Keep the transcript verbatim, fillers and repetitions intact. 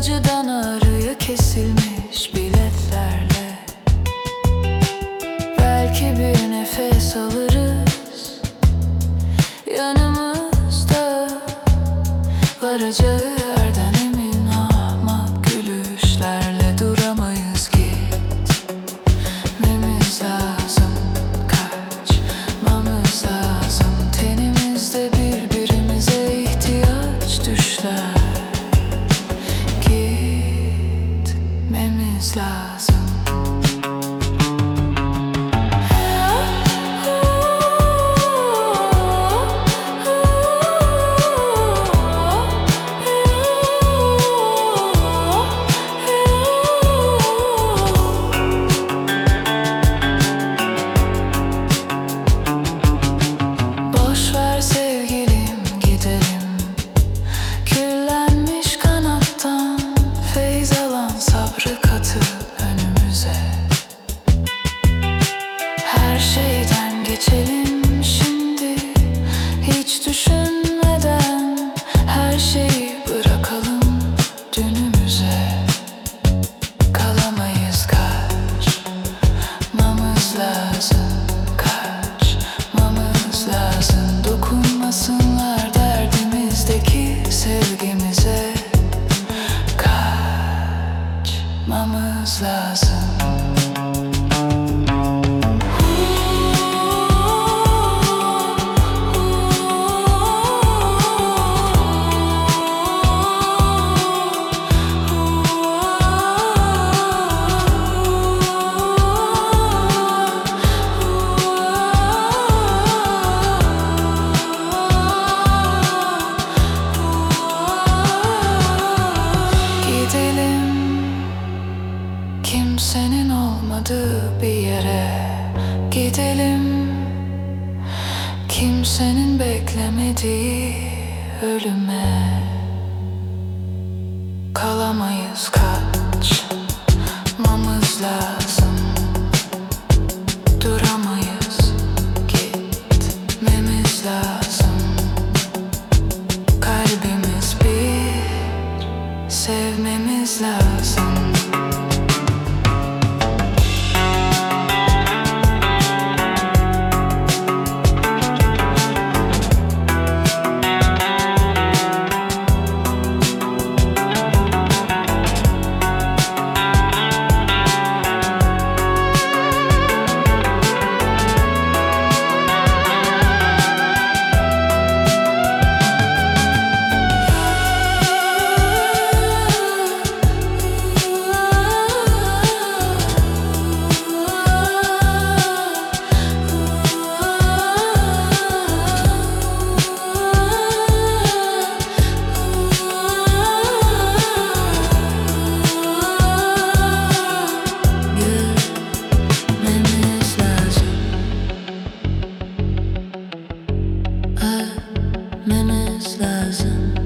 acıdan ağrıya kesilmiş biletlerle. Belki bir nefes alırız yanımızda, varacağı yerden emin ahmak gülüşlerle. Duramayız, gitmemiz lazım, kaçmamız lazım. Tenimizde birbirimize ihtiyaç düşler, gitmemiz lazım. Boş ver sevgilim, gidelim. Küllenmiş kanattan feyz alan sabrı katı önümüze. Her şeyden geçelim şimdi, hiç düşünmeden. Her şeyi bırakalım dünümüze. Kalamayız, kaçmamız lazım, kaçmamız lazım. Dokunmasınlar derdimizdeki sevgimize. Kaçmamız lazım. Kimsenin olmadığı bir yere gidelim. Kimsenin beklemediği ölüme. Kalamayız, kaçmamız lazım. Duramayız, gitmemiz lazım. Kalbimiz bir, sevmemiz lazım. Ölmemiz lazım.